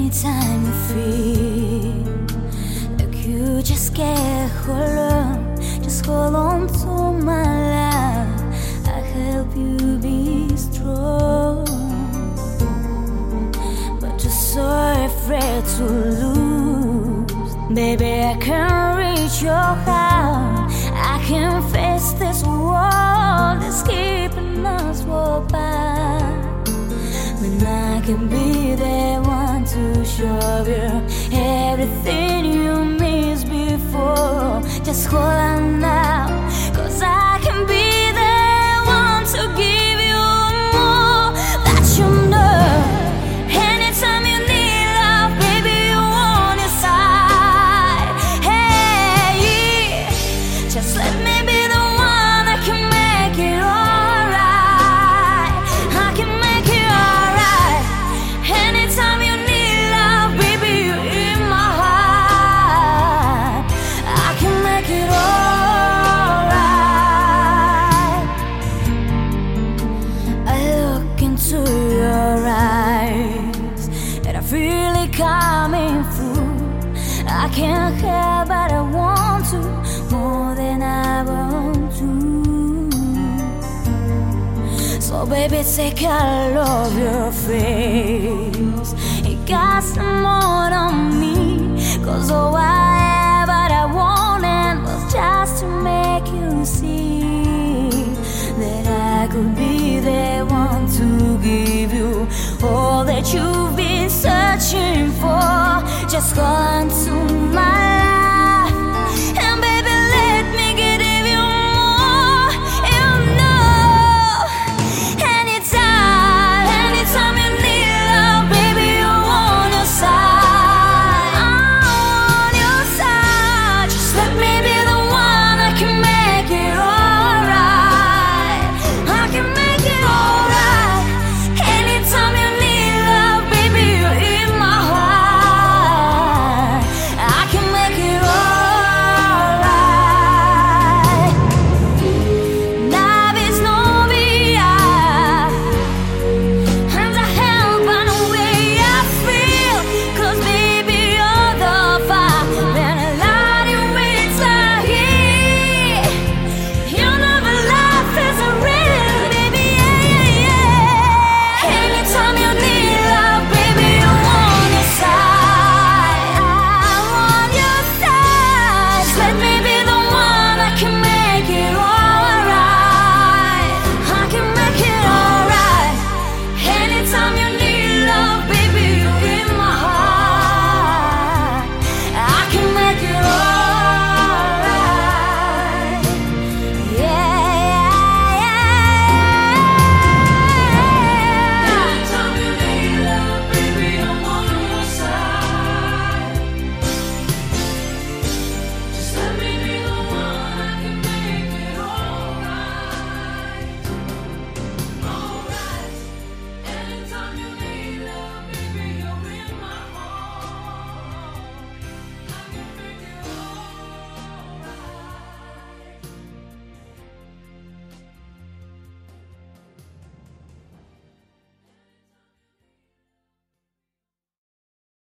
Anytime you feel like you just can't hold on, just hold on to my love. I help you be strong, but you're so afraid to lose. Baby, I can't reach your heart. I can't face this wall that's keeping us apart. When I can be the one to show you everything you missed before. Just hold on now, 'cause I can be the one to give you more that you know. Anytime you need love, baby, you on your side. Hey, just let me be the one that can make it alright. I can make it alright. Anytime you need love, baby, you're in my heart. I can make it alright. I look into your eyes and I feel it coming through. I can't help but I want to, more than I want to. So baby, take a look of your face. It got some more on me, 'cause all I ever I wanted was just to make you see that I could be the one to give you all that you've been searching for. Just hold on to